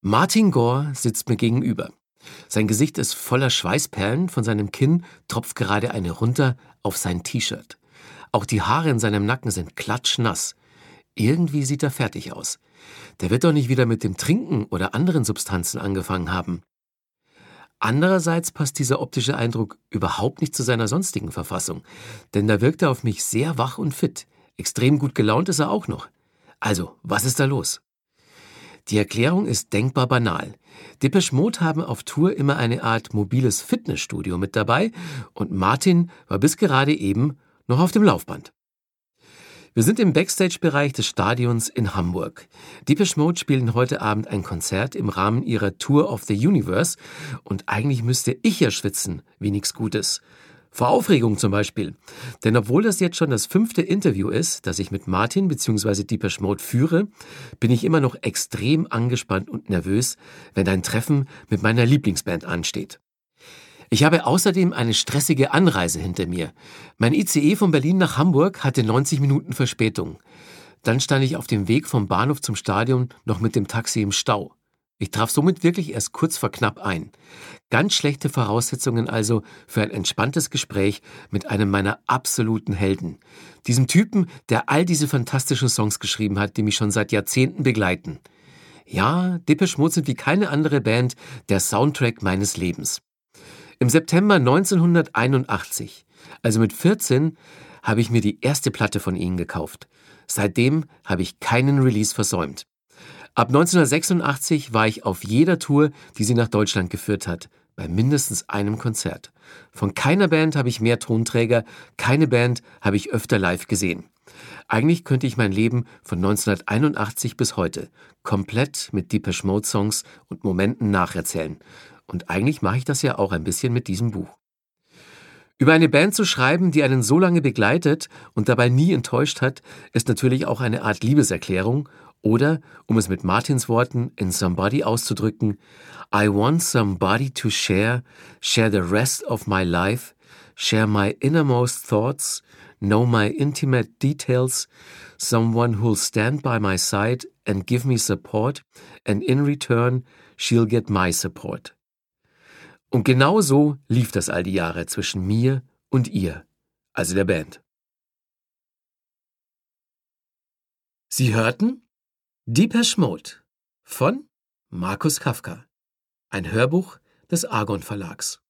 Martin Gore sitzt mir gegenüber. Sein Gesicht ist voller Schweißperlen, von seinem Kinn tropft gerade eine runter auf sein T-Shirt. Auch die Haare in seinem Nacken sind klatschnass. Irgendwie sieht er fertig aus. Der wird doch nicht wieder mit dem Trinken oder anderen Substanzen angefangen haben. Andererseits passt dieser optische Eindruck überhaupt nicht zu seiner sonstigen Verfassung, denn da wirkt er auf mich sehr wach und fit. Extrem gut gelaunt ist er auch noch. Also, was ist da los? Die Erklärung ist denkbar banal. Depeche Mode haben auf Tour immer eine Art mobiles Fitnessstudio mit dabei und Martin war bis gerade eben noch auf dem Laufband. Wir sind im Backstage-Bereich des Stadions in Hamburg. Depeche Mode spielen heute Abend ein Konzert im Rahmen ihrer Tour of the Universe und eigentlich müsste ich ja schwitzen, wie nichts Gutes. Vor Aufregung zum Beispiel. Denn obwohl das jetzt schon das 5. Interview ist, das ich mit Martin bzw. Depeche Mode führe, bin ich immer noch extrem angespannt und nervös, wenn ein Treffen mit meiner Lieblingsband ansteht. Ich habe außerdem eine stressige Anreise hinter mir. Mein ICE von Berlin nach Hamburg hatte 90 Minuten Verspätung. Dann stand ich auf dem Weg vom Bahnhof zum Stadion noch mit dem Taxi im Stau. Ich traf somit wirklich erst kurz vor knapp ein. Ganz schlechte Voraussetzungen also für ein entspanntes Gespräch mit einem meiner absoluten Helden. Diesem Typen, der all diese fantastischen Songs geschrieben hat, die mich schon seit Jahrzehnten begleiten. Ja, Depeche Mode sind wie keine andere Band der Soundtrack meines Lebens. Im September 1981, also mit 14, habe ich mir die erste Platte von ihnen gekauft. Seitdem habe ich keinen Release versäumt. Ab 1986 war ich auf jeder Tour, die sie nach Deutschland geführt hat, bei mindestens einem Konzert. Von keiner Band habe ich mehr Tonträger, keine Band habe ich öfter live gesehen. Eigentlich könnte ich mein Leben von 1981 bis heute komplett mit Depeche Mode Songs und Momenten nacherzählen. Und eigentlich mache ich das ja auch ein bisschen mit diesem Buch. Über eine Band zu schreiben, die einen so lange begleitet und dabei nie enttäuscht hat, ist natürlich auch eine Art Liebeserklärung. Oder, um es mit Martins Worten in Somebody auszudrücken, I want somebody to share the rest of my life, share my innermost thoughts, know my intimate details, someone who'll stand by my side and give me support, and in return, she'll get my support. Und genau so lief das all die Jahre zwischen mir und ihr, also der Band. Sie hörten Depeche Mode von Markus Kafka, ein Hörbuch des Argon Verlags.